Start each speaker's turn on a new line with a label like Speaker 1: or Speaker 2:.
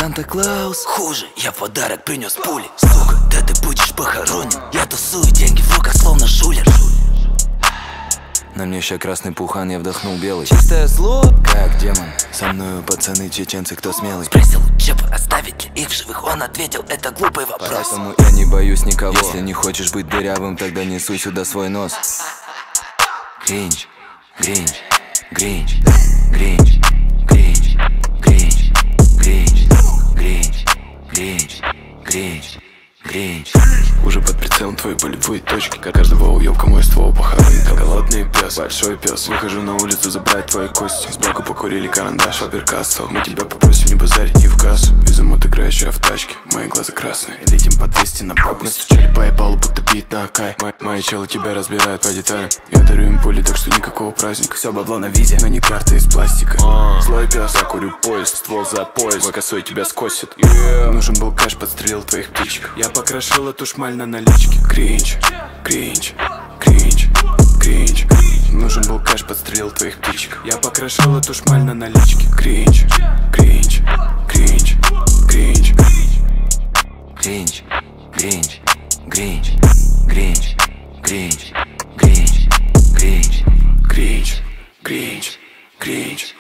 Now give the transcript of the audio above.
Speaker 1: Санта-Клаус хуже, я подарок принес пули. Сука, да ты будешь похоронен. Я тусую деньги в руках, словно шулер. На мне ща красный пухан, я вдохнул белый. Чистое зло, как демон. Со мною пацаны чеченцы, кто смелый. Спросил у Чепа, оставить ли их в живых. Он ответил, это глупый вопрос. Поэтому я не боюсь никого. Если не хочешь быть дырявым, тогда несу сюда свой нос. Гринч, Гринч, Гринч, Гринч, Гринч, Гринч, Гринч, Гринч, Гринч, Гринч, Гринч.
Speaker 2: Уже под прицелом твои болевые точки. Как каждого уёбка мой ствол похоронит. Голодный пес, большой пес. Выхожу на улицу забрать твои кости. Сбоку покурили карандаш, Фабер-Кастелл. Мы тебя попросим не базарить ни в кассу. Безумно играющая в тачке, мои глаза красные. Летим по 200 на бабу. Стучали по ебалу, будто бит на Акай. Мои челы тебя разбирают по деталям. Я дарю им пули, так что никакого праздника. Все бабло на визе, но не карта из пластика. Злой пес, я курю поезд, ствол за пояс. Мой косой тебя скосит. Нужен был кэш, подстрелил твоих птичек. Я покрошил эту шмаль на наличке. Кринж, кринж, кринж, кринж. Нужен был кэш, подстрелил твоих птичек. Я покрошил эту шмаль на наличке. Кринж, кринж, кринж, кринж.
Speaker 1: Гринч, Гринч, Гринч, Гринч, Гринч, Гринч, Гринч,
Speaker 2: Кринж, кринж, кринж.